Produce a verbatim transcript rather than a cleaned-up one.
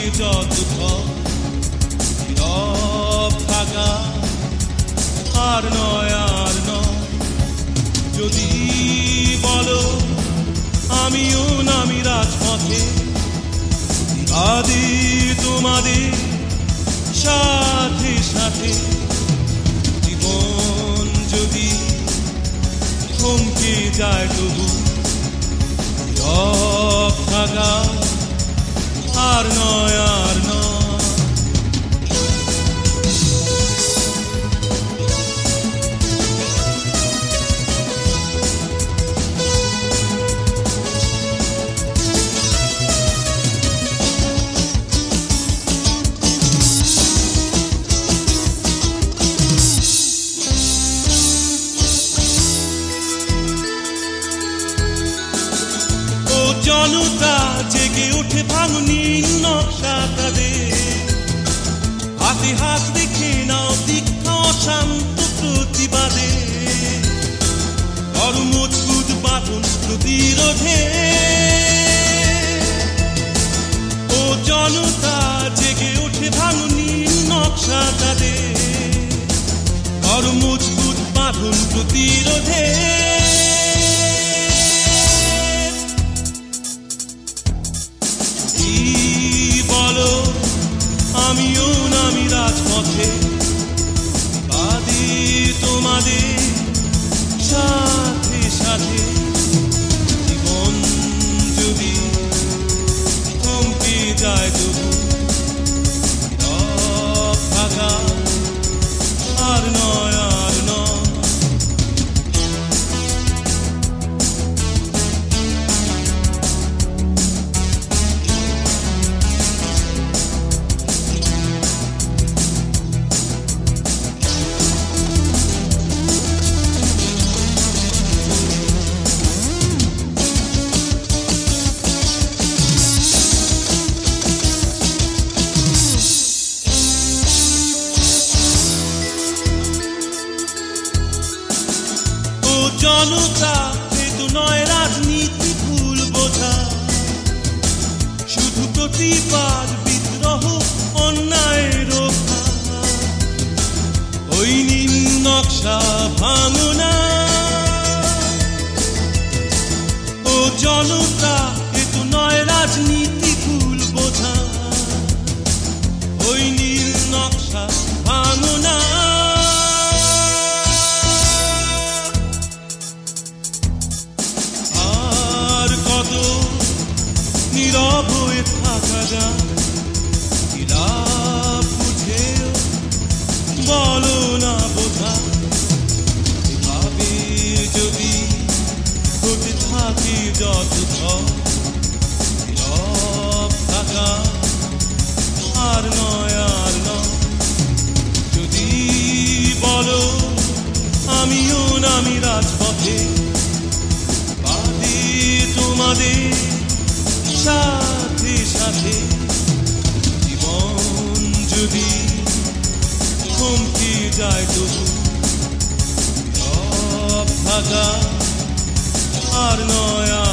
যত নীরব থাকা আর নয় আর নয় যদি বলো আমিও নামি রাজপথে আদি তোমাদের সাথে সাথে জীবন যদি থমকে যায় তবু নীরব থাকা আর নয় আর নয় জনতা জেগে ওঠে ভাঙনি নকশা তাদের হাতে হাত রেখে নাও দীক্ষা শান্ত প্রতিবাদে বড় মজবুত বাঁধন প্রতিরোধে ও জনতা জেগে ওঠে ভাঙনি নকশা তাদের বড় মজবুত বাঁধন প্রতিরোধে আমিও নামি রাজপথে বাদী তোমাদের সাথে সাথে জীবন যদি থমকে যায় তবু নীরব থাকা আর নয় আর নয় জনতা হেতু নয় রাজনীতি ভুল বোঝা শুধু প্রতিবাদ বিদ্রোহ অন্যায় রক্ষা ওই নীল নকশা ভাঙনা ও জনতা হেতু নয় রাজনীতি ভুল বোঝা ওই নীল নকশা ভাঙনা নীরব হয়ে থাকা যায় নীরব বুঝেও বলো না বোঝা এভাবে যদি হতে থাকি যত নীরব থাকা আর নয় আর নয় যদি বলো আমিও নামি রাজপথে বাদী তোমাদের সাথে সাথে জীবন যদি থমকে যায় তবু নীরব থাকা আর নয়